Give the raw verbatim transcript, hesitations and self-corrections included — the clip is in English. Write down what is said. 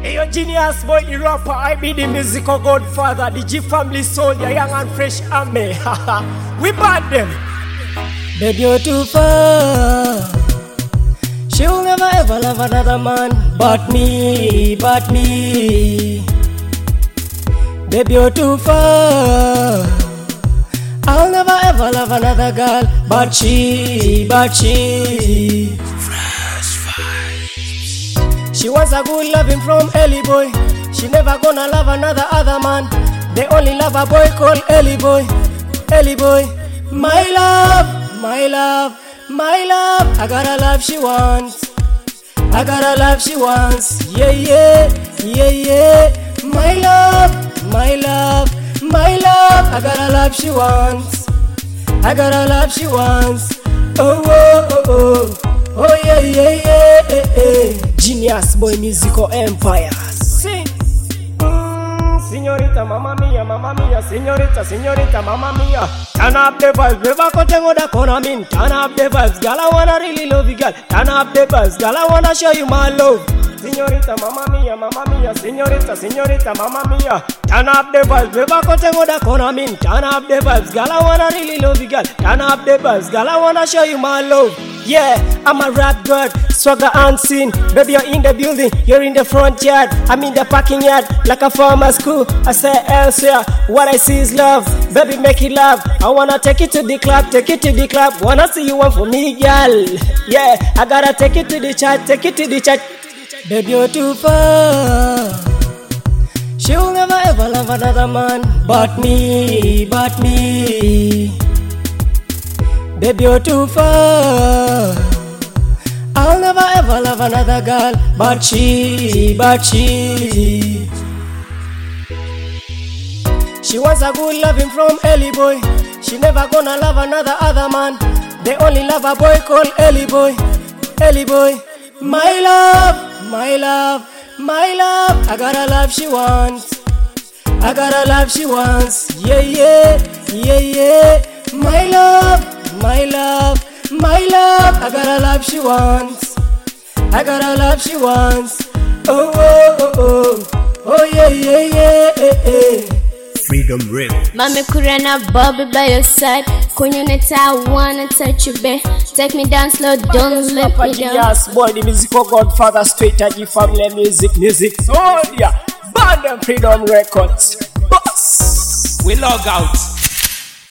Hey, yo, genius boy, the rapper, I be the musical godfather, the G family soldier, young and fresh army. We bad them. Baby, you're too far. She'll never ever love another man but me, but me. Baby, you're too far. I'll never ever love another girl but she, but she. She wants a good loving from Ellie boy. She never gonna love another other man. They only love a boy called Ellie boy. Ellie boy, my love, my love, my love. I got a love she wants. I got a love she wants. Yeah, yeah, yeah, yeah. My love, my love, my love. I got a love she wants. I got a love she wants. Oh, oh, oh, oh. Oh, yeah, yeah, yeah, yeah, yeah. Genius boy musical empire. Sing. Mm, señorita, mamma mia, mamma mia. Señorita, señorita, mamma mia. Turn up the vibes, never continue the corner mean. Turn up the vibes, girl, I wanna really love you, girl. Turn up the vibes, girl, I wanna show you my love. Señorita, mamma mia, mamma mia. Señorita, señorita, mamma mia. Turn up the vibes, never continue the corner mean. Turn up the vibes, girl, I wanna really love you, girl. Turn up the vibes, girl, I wanna show you my love. Yeah, I'm a rap god, swagger unseen. Baby, you're in the building, you're in the front yard. I'm in the parking yard, like a farmer's school. I say elsewhere, what I see is love. Baby, make it love. I wanna take it to the club, take it to the club. Wanna see you one for me, girl. Yeah, I gotta take it to the church, take it to the church. Baby, you're too far. She'll never ever love another man but me, but me. Baby, you're too far. I'll never ever love another girl but she, but she. She wants a good loving from Ellie boy. She never gonna love another other man. They only love a boy called Ellie boy. Ellie boy, my love, my love, my love. I got a love she wants. I got a love she wants. Yeah, yeah, yeah, yeah. My love. My love, my love, I got a love she wants. I got a love she wants. Oh, oh, oh, oh, oh, yeah, yeah, yeah, yeah, yeah. Freedom Rip. Mami kurana Bobby by your side. Kunyoneta, I wanna touch you, babe. Take me down slow, don't let me down. Yes, boy, the musical godfather, straight at the family music, music. So, yeah, Band and Freedom Records. Boss. We log out.